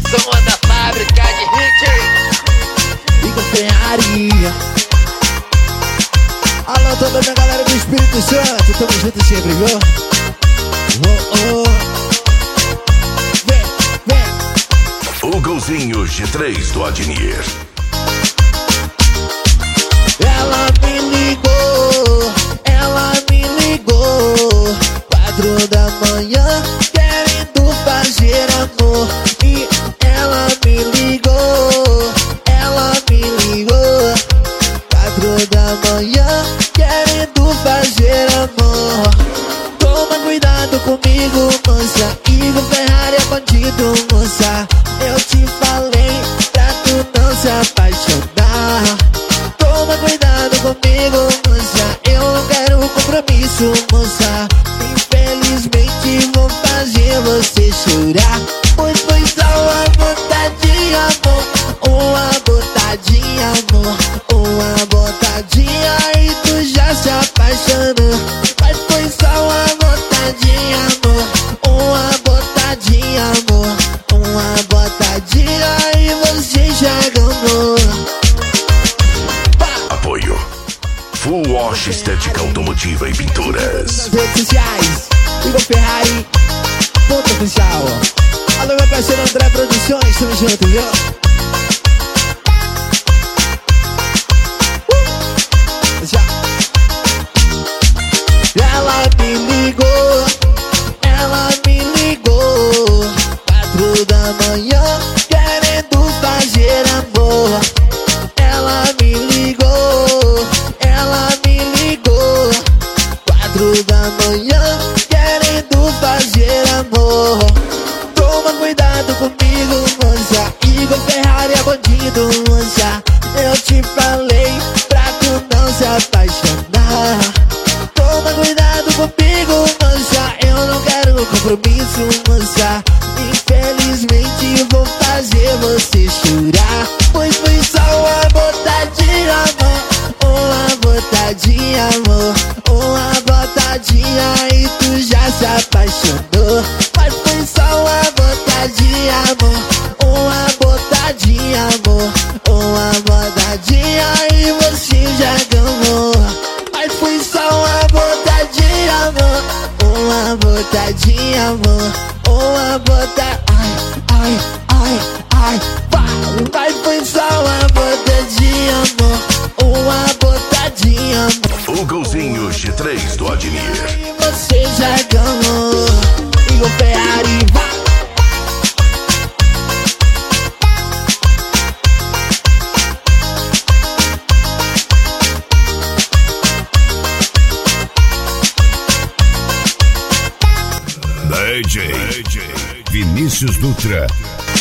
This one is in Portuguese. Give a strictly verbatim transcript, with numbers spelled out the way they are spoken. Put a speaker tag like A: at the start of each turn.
A: Som da fábrica de hit.
B: Igor Ferrari. Alô, toda minha galera do Espírito Santo, tamo junto sempre, viu? Oh, oh. Vem, vem.
C: O golzinho G três do Adnir.
B: Ela me ligou, ela me ligou, quatro da manhã, querendo fazer amor. E ela me ligou, ela me ligou, quatro da manhã, querendo fazer amor. Toma cuidado comigo, moça, Igor Ferrari é bandido, moça. Eu te falei pra tu não se apaixonar. Toma cuidado comigo, moça, eu não quero compromisso, moça. Infelizmente vou fazer você chorar, pois foi só uma botadinha, amor. Uma botadinha, amor. Uma botadinha e tu já se apaixonou. Mas foi só uma botadinha, amor. Uma botadinha, amor. Uma botadinha e você já ganhou.
C: Apoio Full Wash Estética Automotiva e Pinturas.
B: Nas redes sociais, Igor Ferrari, ponto oficial. Alô, meu parceiro André Produções, tamo junto, viu? Uh! Já. Ela me ligou, ela me ligou, quatro da manhã, querendo fazer amor. Ela me ligou, ela me ligou, quatro da manhã, querendo fazer amor. Toma cuidado comigo, moça, Igor Ferrari é bandido, moça. Eu te falei pra tu não se apaixonar. Toma cuidado comigo, moça, eu não quero compromisso, moça. Infelizmente vou fazer você chorar, pois foi só uma botadinha, amor. Uma botadinha, amor. Uma botadinha e tu já se apaixonou. Mas foi só uma botadinha, amor. Uma botadinha, amor. Uma botadinha e você já ganhou. Mas foi só uma botadinha, amor. Uma botadinha, amor. Uma bota... Ai, ai, ai, ai, vai. Mas foi só uma botadinha, amor. Uma botadinha, amor.
C: O golzinho G três do Adnir.
B: E você já ganhou. Igor Ferrari, vai.
C: D J Vinícius Dutra.